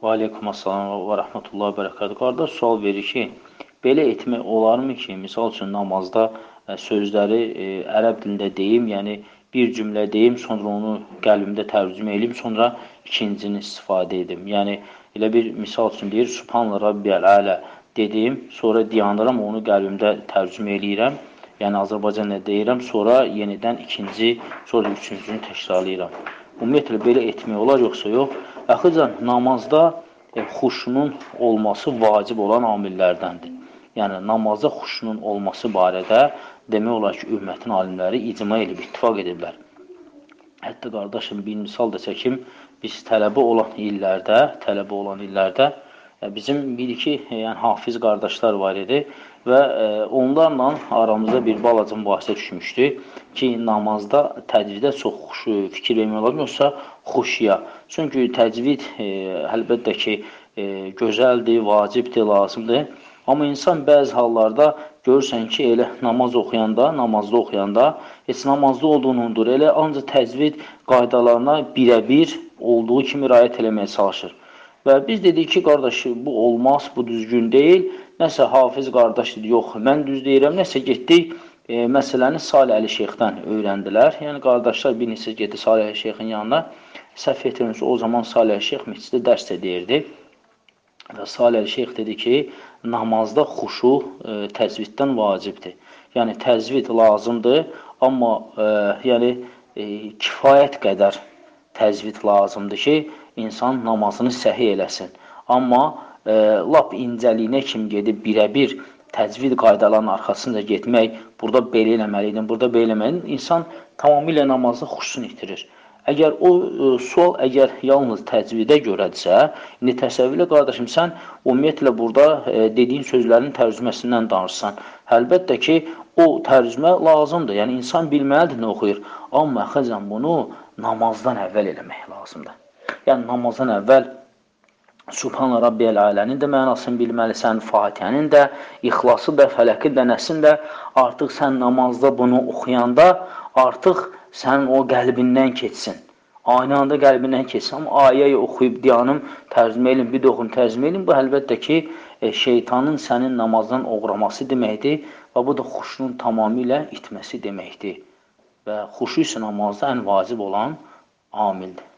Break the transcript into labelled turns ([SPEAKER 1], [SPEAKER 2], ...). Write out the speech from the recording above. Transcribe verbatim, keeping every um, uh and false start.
[SPEAKER 1] Və aleykum assalam və rəhmətullahi və bərəkətuhu. Qardaş sual verir ki, belə etmək olarmı ki, misal üçün namazda ə, sözləri ə, ərəb dilində deyim, yəni bir cümlə deyim, sonra onu qəlbimdə tərcümə edeyim, sonra ikincini istifadə edim. Yəni elə bir misal üçün deyir, Subhanallah Rabbiyəl Ələ dedim, sonra dayanıram, onu qəlbimdə tərcümə eləyirəm. Yəni Azərbaycanla deyirəm, sonra yenidən ikinci, sonra üçüncünü təkrarlayıram. Ümumiyyətlə belə etmək olar, yoxsa yox? Əxicən, namazda e, xuşunun olması vacib olan amillərdəndir. Yəni, namazda xuşunun olması barədə demək olar ki, ümmətin alimləri icma edib, ittifaq ediblər. Hətta qardaşım, bir misal da çəkim, biz tələbə olan illərdə, tələbə olan illərdə e, bizim bir-iki e, yəni, hafiz qardaşlar var idi və e, onlarla aramızda bir balaca mübahisə düşmüşdü ki, namazda təcvidə çox xuşu, fikir vermək olar, yoxsa xuşuya. Çünki təcvid e, əlbəttə ki, e, gözəldir, vacibdir, lazımdır. Amma insan bəzi hallarda görürsən ki, elə namaz oxuyanda, namazda oxuyanda heç namazda olduğunu undur. Elə ancaq təcvid qaydalarına birə-bir olduğu kimi riayət eləməyə çalışır. Və biz dedik ki, qardaş, bu olmaz, bu düzgün deyil. Nəsə hafiz qardaş dedi, yox, mən düz deyirəm. Nəsə getdik, e, məsələni Salih Əli Şeyxdən öyrəndilər. Yəni, qardaşlar bir neçə getdi Salih Əli Şeyxin yanına. Səhv etmirəmsə, o zaman Salih Əli Şeyx məsciddə dərs edirdi. Və Salih Əli Şeyx dedi ki, namazda xuşu e, təcviddən vacibdir. Yəni, təcvid lazımdır, amma e, yəni, e, kifayət qədər təcvid lazımdır ki, insan namazını səhih eləsin. Amma e, lap incəliyinə kimi gedib birə-bir təcvid qaydalarının arxasınca getmək, burada belə eləməliydin, burada belə eləməliydin, insan tamamilə namazda xuşsunu itirir. Əgər o e, sual əgər yalnız təcvidə görədirsə, indi təsəvvürlə qardaşım, sən ümumiyyətlə burada e, dediyin sözlərin tərcüməsindən danışsan. Əlbəttə ki, o tərcümə lazımdır. Yəni, insan bilməlidir nə oxuyur. Amma əxəcən bunu namazdan əvvəl eləmək lazımdır. Yəni, namazdan əvvəl Subhanallah Rabbiyəl Alənin də mənasını bilməlisən, Fatihənin də, İxlası da, Fələki də, Nəsin də. Artıq sən namazda bunu oxuyanda, artıq sənin o qəlbindən keçsin. Aynı anda qəlbindən keçsin. Amma ayəyi oxuyub diyanım, tərcümə elin, bir də oxuyum, tərcümə elin. Bu, əlbəttə ki, e, şeytanın sənin namazdan oğraması deməkdir və bu da xuşunun tamamilə itməsi deməkdir. Və xuşu isə namazda ən vacib olan amildir.